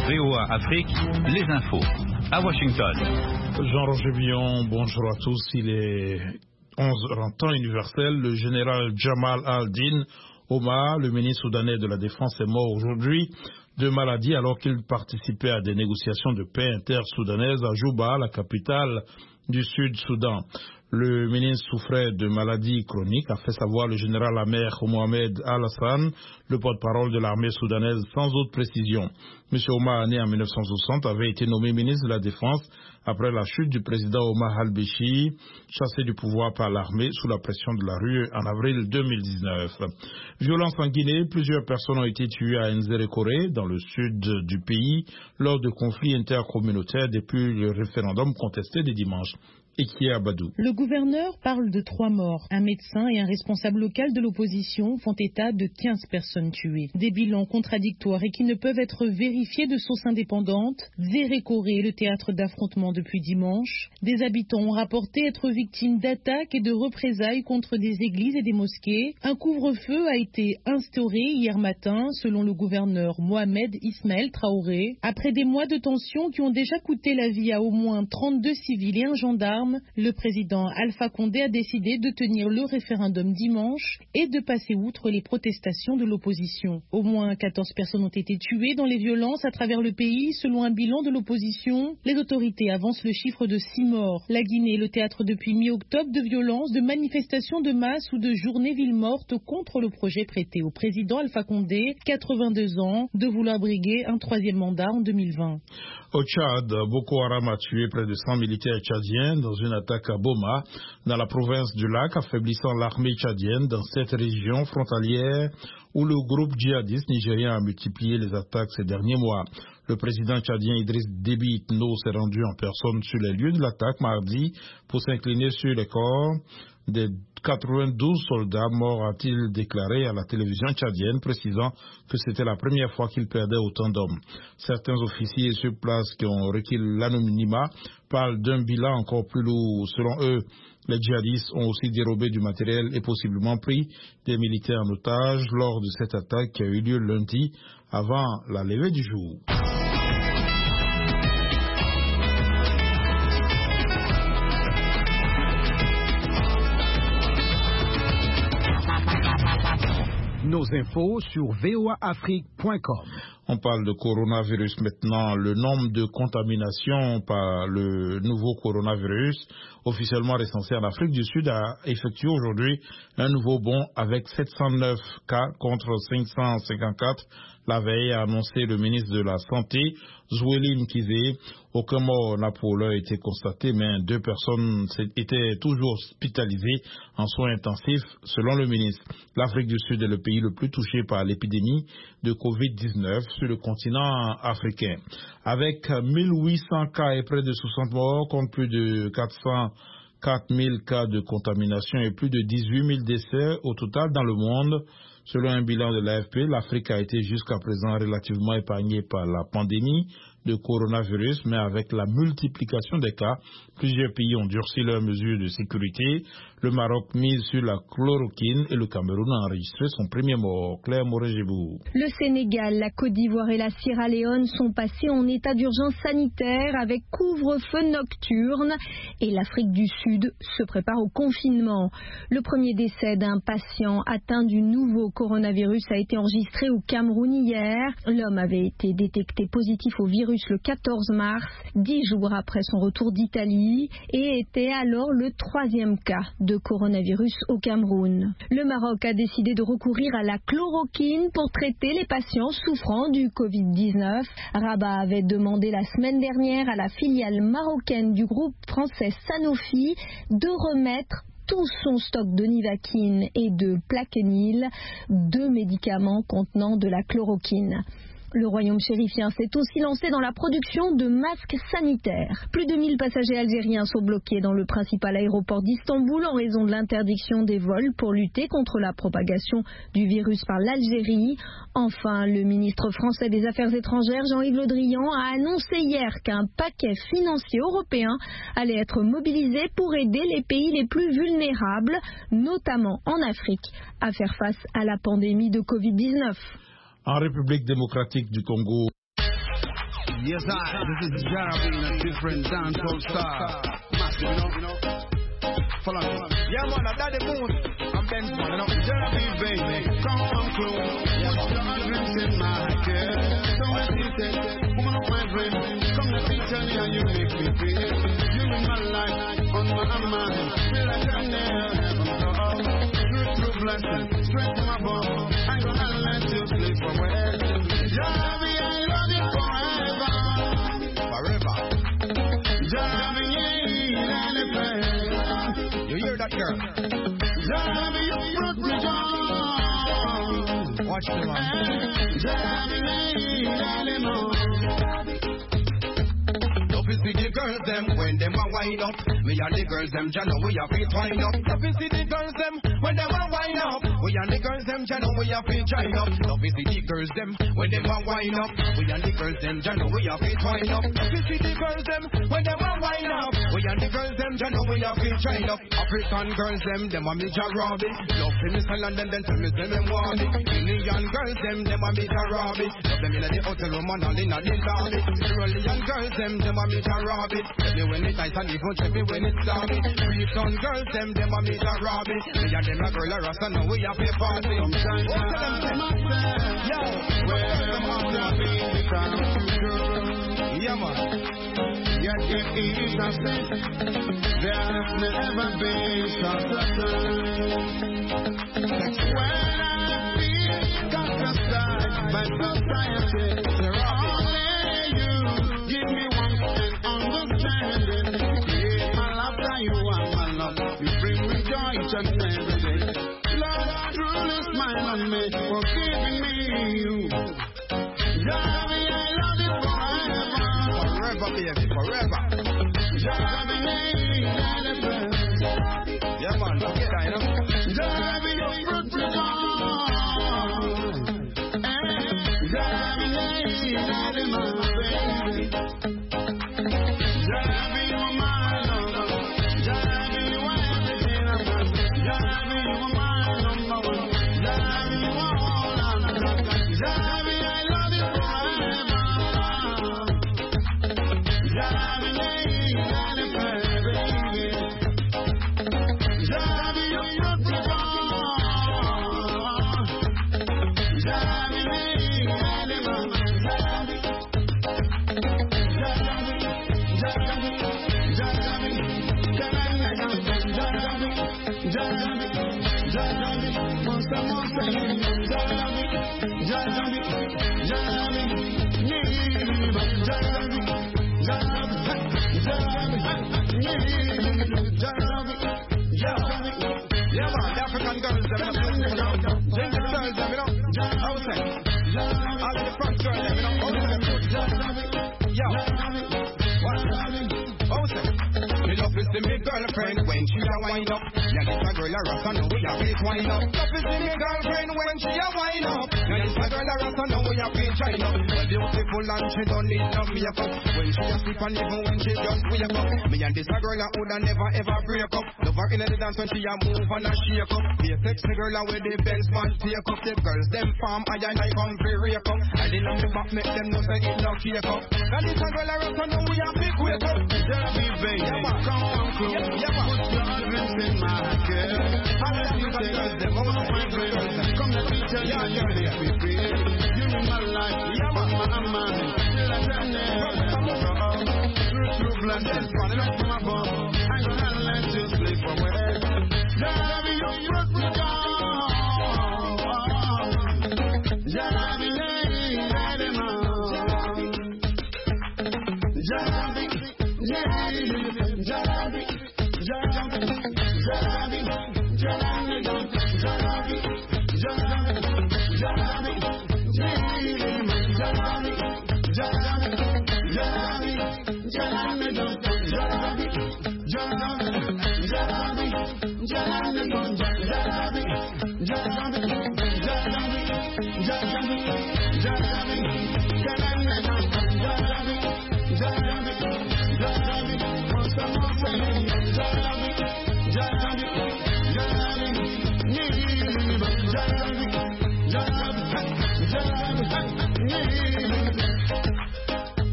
VOA Afrique, les infos. À Washington. Jean-Roger Billon, bonjour à tous. Il est 11h en temps universel. Le général Jamal al-Din Omar, le ministre soudanais de la Défense, est mort aujourd'hui de maladie alors qu'il participait à des négociations de paix inter-soudanaises à Juba, la capitale du Sud-Soudan. Le ministre souffrait de maladies chroniques, a fait savoir le général Amer Mohamed Al-Hassan, le porte-parole de l'armée soudanaise, sans autre précision. M. Omar, né en 1960, avait été nommé ministre de la Défense après la chute du président Omar al-Béchir, chassé du pouvoir par l'armée sous la pression de la rue en avril 2019. Violence en Guinée, plusieurs personnes ont été tuées à Nzerekore, dans le sud du pays, lors de conflits intercommunautaires depuis le référendum contesté de dimanche. Le gouverneur parle de 3 morts. Un médecin et un responsable local de l'opposition font état de 15 personnes tuées. Des bilans contradictoires et qui ne peuvent être vérifiés de sources indépendantes. Nzerekore est le théâtre d'affrontements depuis dimanche. Des habitants ont rapporté être victimes d'attaques et de représailles contre des églises et des mosquées. Un couvre-feu a été instauré hier matin, selon le gouverneur Mohamed Ismaël Traoré. Après des mois de tensions qui ont déjà coûté la vie à au moins 32 civils et un gendarme, le président Alpha Condé a décidé de tenir le référendum dimanche et de passer outre les protestations de l'opposition. Au moins 14 personnes ont été tuées dans les violences à travers le pays, selon un bilan de l'opposition. Les autorités avancent le chiffre de 6 morts. La Guinée est le théâtre depuis mi-octobre de violences, de manifestations de masse ou de journées villes mortes contre le projet prêté au président Alpha Condé, 82 ans, de vouloir briguer un 3e mandat en 2020. Au Tchad, Boko Haram a tué près de 100 militaires tchadiens dans une attaque à Boma, dans la province du Lac, affaiblissant l'armée tchadienne dans cette région frontalière où le groupe djihadiste nigérien a multiplié les attaques ces derniers mois. Le président tchadien Idriss Déby Itno s'est rendu en personne sur les lieux de l'attaque mardi pour s'incliner sur les corps des 92 soldats morts, a-t-il déclaré à la télévision tchadienne, précisant que c'était la première fois qu'il perdait autant d'hommes. Certains officiers sur place qui ont requis l'anonymat parlent d'un bilan encore plus lourd. Selon eux, les djihadistes ont aussi dérobé du matériel et possiblement pris des militaires en otage lors de cette attaque qui a eu lieu lundi avant la levée du jour. Nos infos sur voaafrique.com. On parle de coronavirus maintenant. Le nombre de contaminations par le nouveau coronavirus, officiellement recensé en Afrique du Sud, a effectué aujourd'hui un nouveau bond avec 709 cas contre 554. La veille, a annoncé le ministre de la Santé, Zweli Mkhize. Aucun mort n'a pour l'heure été constaté, mais 2 personnes étaient toujours hospitalisées en soins intensifs, selon le ministre. L'Afrique du Sud est le pays le plus touché par l'épidémie de Covid-19 sur le continent africain. Avec 1800 cas et près de 60 morts, compte plus de 404 000 cas de contamination et plus de 18 000 décès au total dans le monde. Selon un bilan de l'AFP, l'Afrique a été jusqu'à présent relativement épargnée par la pandémie de coronavirus, mais avec la multiplication des cas, plusieurs pays ont durci leurs mesures de sécurité. Le Maroc mise sur la chloroquine et le Cameroun a enregistré son premier mort. Claire Moré-Gébou. Le Sénégal, la Côte d'Ivoire et la Sierra Leone sont passés en état d'urgence sanitaire avec couvre-feu nocturne et l'Afrique du Sud se prépare au confinement. Le premier décès d'un patient atteint du nouveau coronavirus a été enregistré au Cameroun hier. L'homme avait été détecté positif au virus le 14 mars, 10 jours après son retour d'Italie, et était alors le 3e cas de coronavirus au Cameroun. Le Maroc a décidé de recourir à la chloroquine pour traiter les patients souffrant du Covid-19. Rabat avait demandé la semaine dernière à la filiale marocaine du groupe français Sanofi de remettre tout son stock de Nivaquine et de Plaquenil, 2 médicaments contenant de la chloroquine. Le royaume chérifien s'est aussi lancé dans la production de masques sanitaires. Plus de 1000 passagers algériens sont bloqués dans le principal aéroport d'Istanbul en raison de l'interdiction des vols pour lutter contre la propagation du virus par l'Algérie. Enfin, le ministre français des Affaires étrangères, Jean-Yves Le Drian, a annoncé hier qu'un paquet financier européen allait être mobilisé pour aider les pays les plus vulnérables, notamment en Afrique, à faire face à la pandémie de Covid-19. En République démocratique du Congo, Yes, this is Jara being a different dancehall star. Massive, you know. Follow me. Yeah, man, I'm Daddy Moon. I'm Ben Fun, you know. Jara be baby, come on close. Put your drinks in my care. So as you said, woman of my dream, come let me tell you how you make me feel. You in my life, on my mind, feel like I'm there. True blessing, straight to my bone. I'm gonna let you sleep away. Jara, I love you forever. Forever. Jara, you hear that, girl? Jara, you brought me joy. Watch me, man. Jara, love is see the girls them when them a wind up. Me and the girls them, Jano, we a feel twine up. Love is see the girls them when them a wind up. We and the girls them, Jano, we a feel twine up. Love is see the girls them when them a wind up. We and the girls them, Jano, we a feel twine up. Love is see the girls them when them a wind up. We and the girls them, Jano, we a feel twine up. African girls them a me Jarabi. Love to me silent and then tell me say them want it. Indian girls them a me Jarabi. Love them in the hotel room and all in the lobby. Iranian girls them a me Jarabi. Tell me when it's nice and even check me when it's stormy. Freetown girls them a me Jarabi. Me and them a girl a rasta now we a pay party. Sometimes I tell myself, yo, where them all a be become true. Yeah man. Yet it is a sin. There has never been such a time. When I feel cast aside by society, only you give me one and understanding. Yeah, my love, you are my love. You bring me joy each and every day. Lord, truly smile on me for giving me you. Jara, I love you forever. Forever, baby, forever. Jara, yeah, man, look at that, you know. Jara, you fruit me on. Jara, my baby. Jara, you my love. Jara, you everything I want. Jara, you my number one. Jara, you all I know. Jara, I love you forever. Jara, African girls, them up in the ground. Ginger girls, them outside. All the front girls, them outside. Yo, what? Outside. Me love is the me girlfriend when she a wind up. Yeah, this a girl a rock and now we a face wind up. Love is the me girlfriend when she a wind up. Yeah, this a girl a rock and now we a face wind up. Beautiful and she don't need no makeup. When she a sleep and even when she just wake up. Me and this a girl a woulda never ever break up. Love her in the dance when she a move and a shake up. Be a sexy girl and with the Benz man take up. The girls them farm I come free rake up. I didn't know the back make them know say it no cake up. And this a girl a rock and now we a big wake up. Just be baby, come on close. Put your drinks in my care. I let you say them all my dreams. Come let me tell you you make me feel. You in my life, my mind. Till I turn there. True blessings, straight to my bone. I'm gonna let you sleep away. Jara, you brought me down. Jara, Jara,